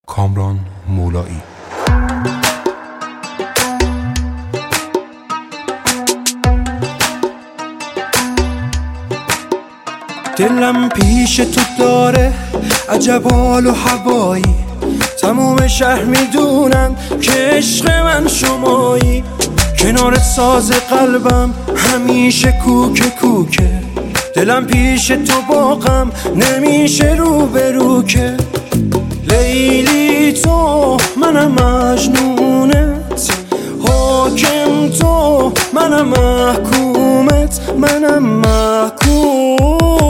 کامران مولایی. دلم پیش تو داره عجب حال و هوایی، تموم شهر میدونن که عشق من شمایی. کنار ساز قلبم همیشه کوکه کوکه، دلم پیش تو باغم نمیشه رو به رو که. لیلی تو منم مجنونت، حاکم تو منم محکومت، منم محکومت.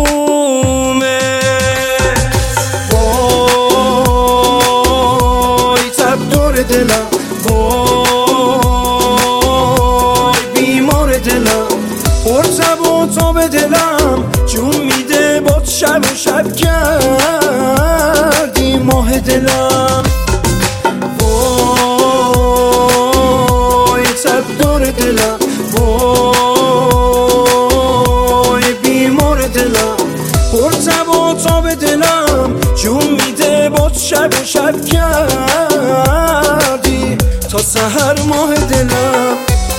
وای تب دور دلم، وای بیمار دلم، پرتب و تاب دلم جون میده باد شب و شب کردی ماه دلم. وای تب دور دلم، وای بیمار دلم، پرتب و تاب دلم جون میده باد شب و شب کردی تا سحر ماه دلم.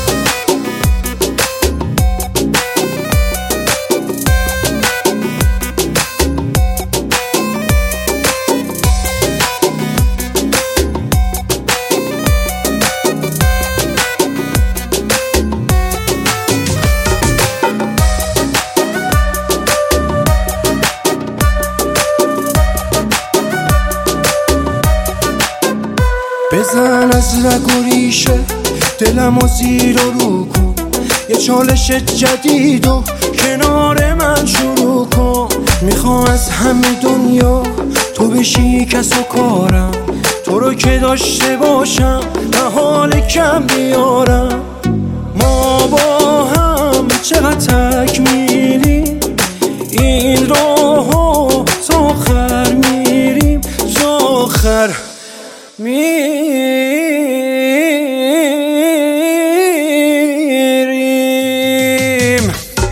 بزن از رگ و ریشه دلم و زیر و رو کن، یه چالش جدید و کنار من شروع کن. میخوام از همه دنیا تو بشی کس و کارم، تو رو که داشته باشم و حال کم بیارم. ما با هم چقدر تک میریم این راهو تا آخر میریم، تا آخر میریم.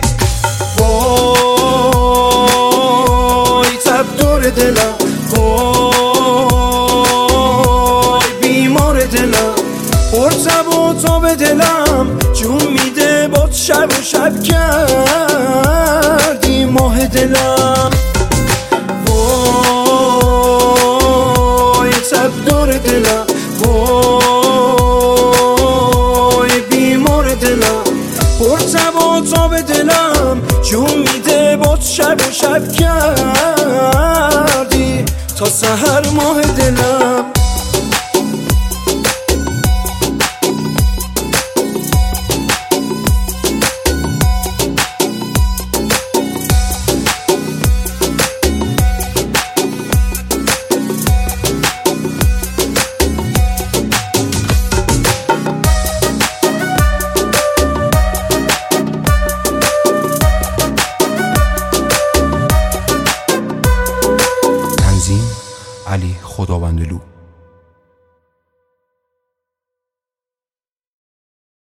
وای تب دور دلم، وای بیمار دلم، پرتب و تاب دلم جون میده باد شب و شب کردی ماه دلم. تب دور دلم، وای بیمار دلم، پرتب و تاب دلم جون میده باد شب و شب کردی تا سحر ماه دلم. علی خداوندلو.